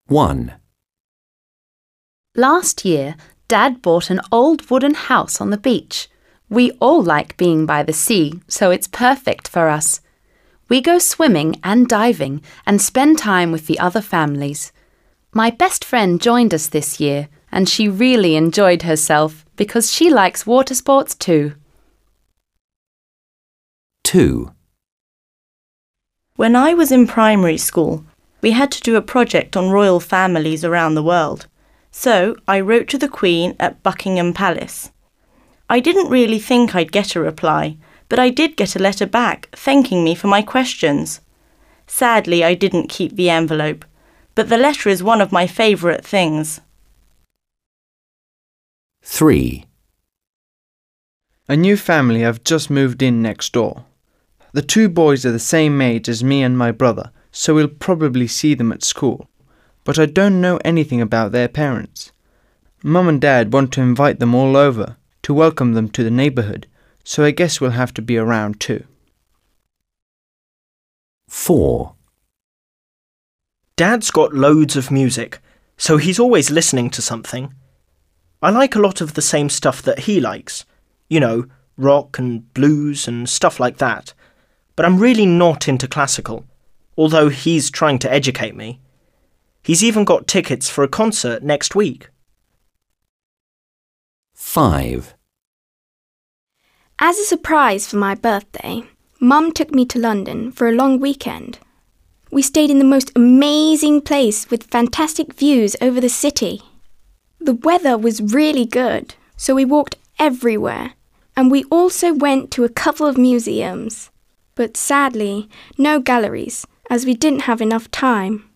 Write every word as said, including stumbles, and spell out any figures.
one. Last year, Dad bought an old wooden house on the beach. We all like being by the sea, so it's perfect for us. We go swimming and diving and spend time with the other families. My best friend joined us this year, and she really enjoyed herself because she likes water sports too. two. When I was in primary school, we had to do a project on royal families around the world. So I wrote to the Queen at Buckingham Palace. I didn't really think I'd get a reply, but I did get a letter back thanking me for my questions. Sadly, I didn't keep the envelope, but the letter is one of my favourite things. three. A new family have just moved in next door. The two boys are the same age as me and my brother, so we'll probably see them at school. But I don't know anything about their parents. Mum and Dad want to invite them all over to welcome them to the neighbourhood, so I guess we'll have to be around too. four. Dad's got loads of music, so he's always listening to something. I like a lot of the same stuff that he likes. You know, rock and blues and stuff like that. But I'm really not into classical, although he's trying to educate me. He's even got tickets for a concert next week. five. As a surprise for my birthday, Mum took me to London for a long weekend. We stayed in the most amazing place with fantastic views over the city. The weather was really good, so we walked everywhere, and we also went to a couple of museums. But sadly, no galleries, as we didn't have enough time.